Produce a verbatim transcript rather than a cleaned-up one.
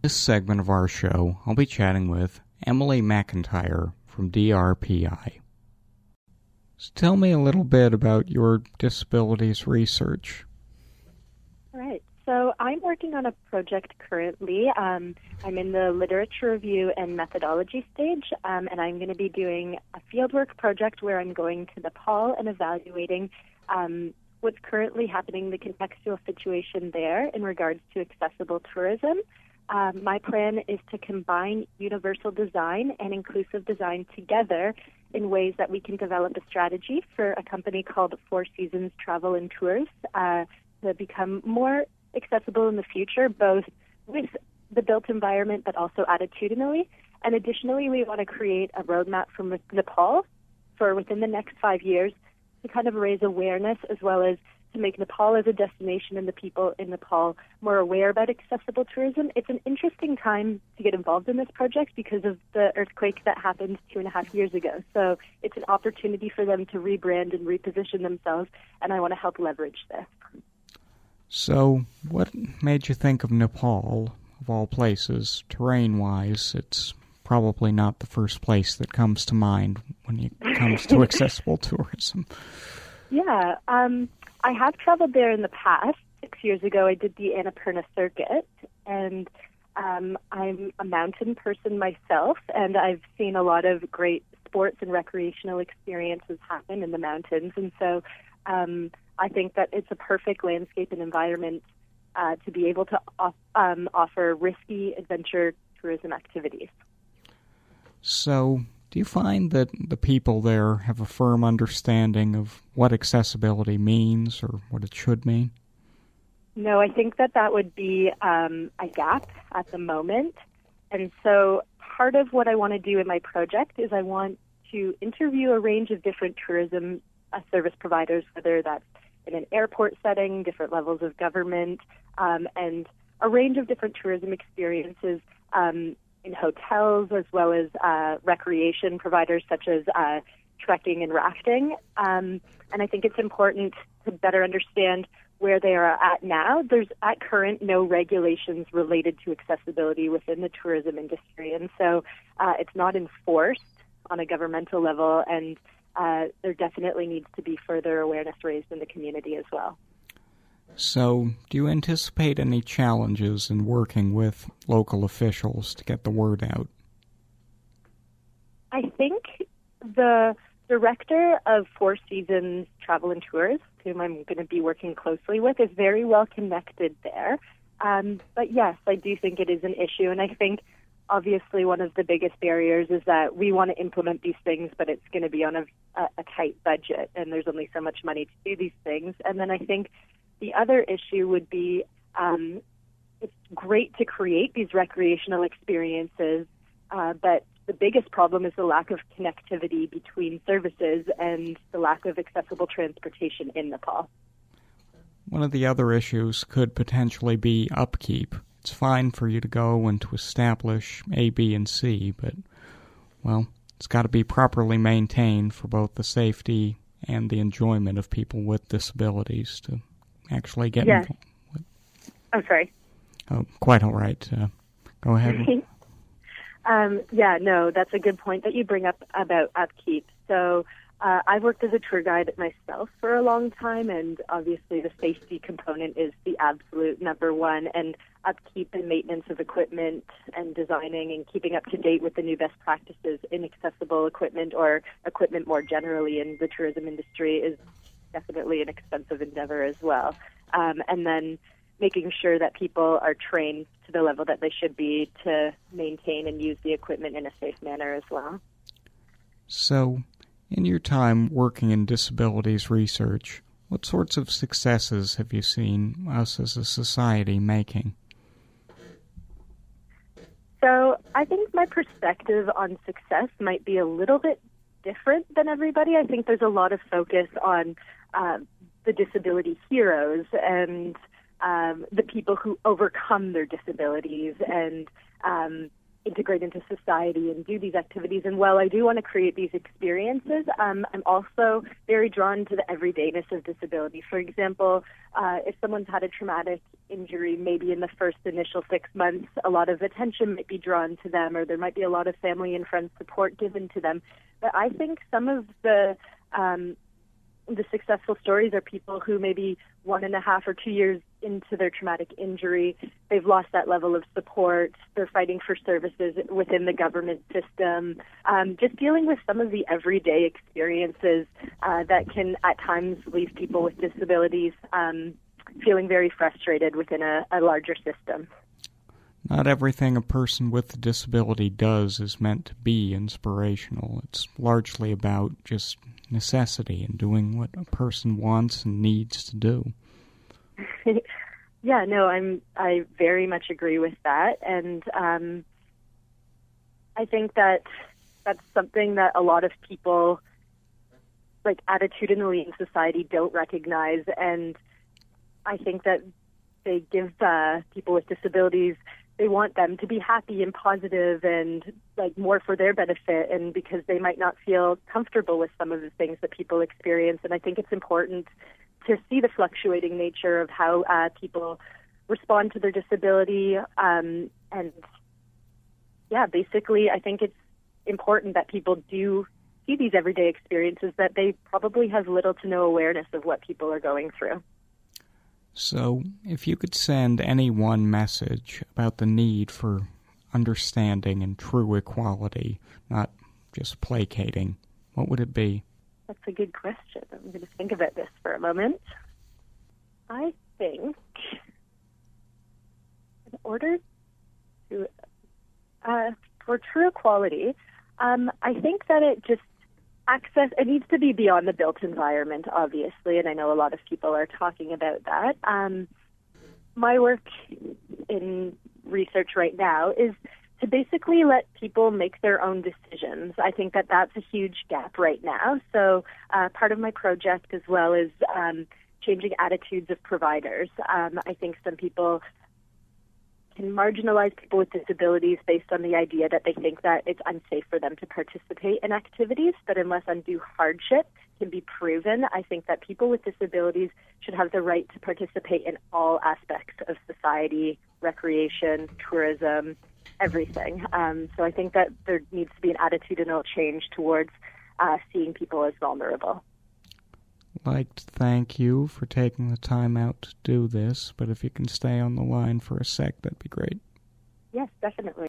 This segment of our show, I'll be chatting with Emily McIntyre from D R P I. So tell me a little bit about your disabilities research. All right. So I'm working on a project currently. Um, I'm in the literature review and methodology stage, um, and I'm going to be doing a fieldwork project where I'm going to Nepal and evaluating um, what's currently happening, the contextual situation there in regards to accessible tourism. Um, my plan is to combine universal design and inclusive design together in ways that we can develop a strategy for a company called Four Seasons Travel and Tours uh, to become more accessible in the future, both with the built environment but also attitudinally. And additionally, we want to create a roadmap from Nepal for within the next five years to kind of raise awareness as well as to make Nepal as a destination and the people in Nepal more aware about accessible tourism. It's an interesting time to get involved in this project because of the earthquake that happened two and a half years ago. So it's an opportunity for them to rebrand and reposition themselves, and I want to help leverage this. So, what made you think of Nepal, of all places? Terrain-wise, it's probably not the first place that comes to mind when it comes to accessible tourism. Yeah, um, I have traveled there in the past. Six years ago, I did the Annapurna Circuit, and um, I'm a mountain person myself, and I've seen a lot of great sports and recreational experiences happen in the mountains, and so um, I think that it's a perfect landscape and environment uh, to be able to off, um, offer risky adventure tourism activities. So, do you find that the people there have a firm understanding of what accessibility means or what it should mean? No, I think that that would be um, a gap at the moment. And so part of what I want to do in my project is I want to interview a range of different tourism uh, service providers, whether that's in an airport setting, different levels of government, um, and a range of different tourism experiences um, in hotels as well as uh, recreation providers such as uh, trekking and rafting. Um, and I think it's important to better understand where they are at now. There's at current no regulations related to accessibility within the tourism industry, and so uh, it's not enforced on a governmental level, and uh, there definitely needs to be further awareness raised in the community as well. So, do you anticipate any challenges in working with local officials to get the word out? I think the director of Four Seasons Travel and Tours, whom I'm going to be working closely with, is very well connected there. Um, but yes, I do think it is an issue, and I think obviously one of the biggest barriers is that we want to implement these things, but it's going to be on a, a, a tight budget, and there's only so much money to do these things. And then I think the other issue would be um, it's great to create these recreational experiences, uh, but the biggest problem is the lack of connectivity between services and the lack of accessible transportation in Nepal. One of the other issues could potentially be upkeep. It's fine for you to go and to establish A, B, and C, but, well, it's got to be properly maintained for both the safety and the enjoyment of people with disabilities to actually get yes. involved. I'm sorry. Oh, quite all right. Uh, go ahead. um, yeah, no, that's a good point that you bring up about upkeep. So uh, I've worked as a tour guide myself for a long time, and obviously the safety component is the absolute number one, and upkeep and maintenance of equipment and designing and keeping up to date with the new best practices in accessible equipment or equipment more generally in the tourism industry is definitely an expensive endeavor as well. Um, and then making sure that people are trained to the level that they should be to maintain and use the equipment in a safe manner as well. So, in your time working in disabilities research, what sorts of successes have you seen us as a society making? So I think my perspective on success might be a little bit different than everybody. I think there's a lot of focus on uh, the disability heroes and um, the people who overcome their disabilities and um, integrate into society and do these activities. And while I do want to create these experiences, um, I'm also very drawn to the everydayness of disability. For example, uh, if someone's had a traumatic injury, maybe in the first initial six months, a lot of attention might be drawn to them, or there might be a lot of family and friend support given to them. But I think some of the um, the successful stories are people who maybe one and a half or two years into their traumatic injury, they've lost that level of support. They're fighting for services within the government system. Um, just dealing with some of the everyday experiences uh, that can at times leave people with disabilities um, feeling very frustrated within a, a larger system. Not everything a person with a disability does is meant to be inspirational. It's largely about just necessity and doing what a person wants and needs to do. Yeah, no, I'm. I very much agree with that, and um, I think that that's something that a lot of people, like attitudinally in society, don't recognize, and I think that they give uh, people with disabilities. They want them to be happy and positive and like more for their benefit, and because they might not feel comfortable with some of the things that people experience. And I think it's important to see the fluctuating nature of how uh, people respond to their disability. Um, and yeah, basically, I think it's important that people do see these everyday experiences, that they probably have little to no awareness of what people are going through. So, if you could send any one message about the need for understanding and true equality, not just placating, what would it be? That's a good question. I'm going to think about this for a moment. I think in order to, uh, for true equality, um, I think that it just access, it needs to be beyond the built environment, obviously, and I know a lot of people are talking about that. Um, my work in research right now is to basically let people make their own decisions. I think that that's a huge gap right now. So uh, part of my project as well is um, changing attitudes of providers. Um, I think some people can marginalize people with disabilities based on the idea that they think that it's unsafe for them to participate in activities, but unless undue hardship can be proven, I think that people with disabilities should have the right to participate in all aspects of society, recreation, tourism, everything. Um, so I think that there needs to be an attitudinal change towards uh, seeing people as vulnerable. I'd like to thank you for taking the time out to do this, but if you can stay on the line for a sec, that'd be great. Yes, definitely.